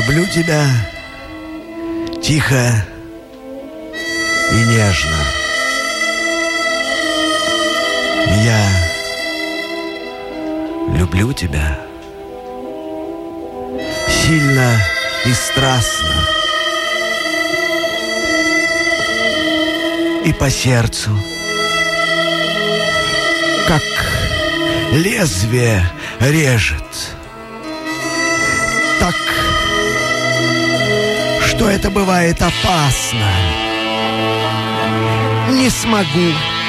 Люблю тебя тихо и нежно. Я люблю тебя сильно и страстно, и по сердцу, как лезвие режет, так, что это бывает опасно. Не смогу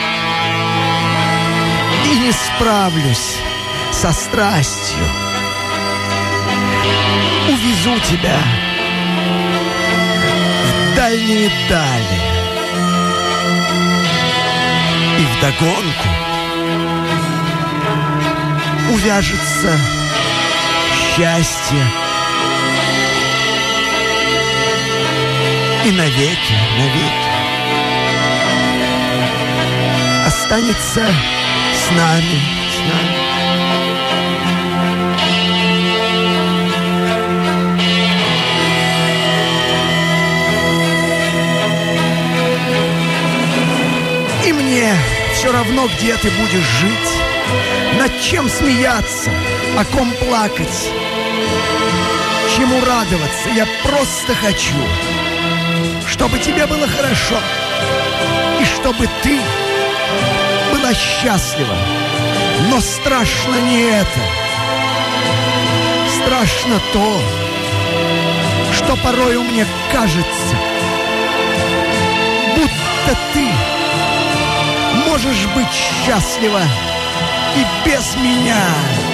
и не справлюсь со страстью. Увезу тебя в дальние дали, и вдогонку увяжется счастье. И навеки, навеки останется с нами, с нами. И мне все равно, где ты будешь жить, над чем смеяться, о ком плакать, чему радоваться. Я просто хочу, чтобы тебе было хорошо, и чтобы ты была счастлива. Но страшно не это. Страшно то, что порою мне кажется, будто ты можешь быть счастлива и без меня.